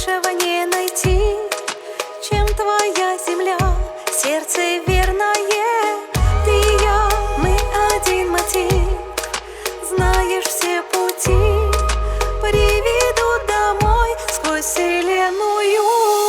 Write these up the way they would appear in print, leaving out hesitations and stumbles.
лучшего не найти, чем твоя земля, сердце верное. Ты и я, мы один мотив, знаешь все пути, приведут домой сквозь вселенную.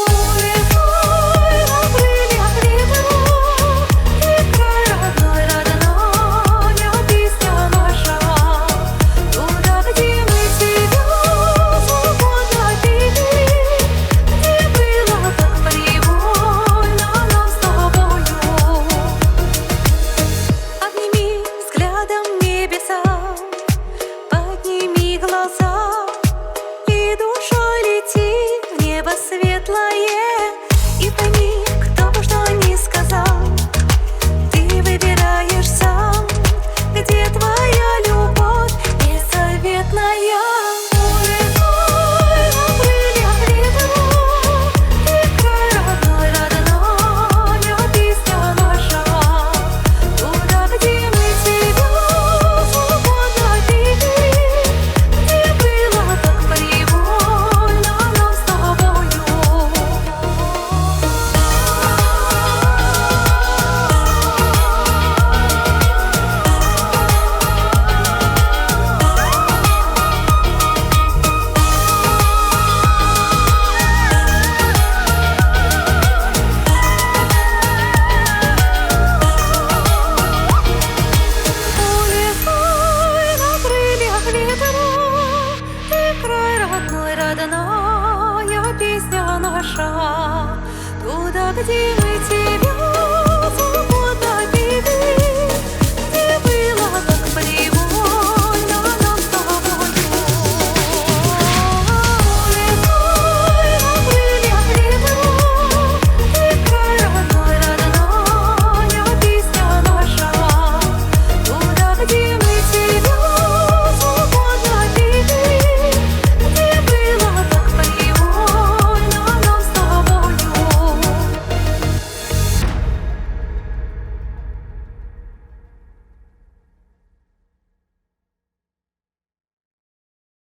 Подними глаза, и душой лети в небо светлое. И пойми, кто бы что ни сказал, ты выбираешь сам, где твоя любовь беззаветная. Родная песня наша, туда, где мы тебя.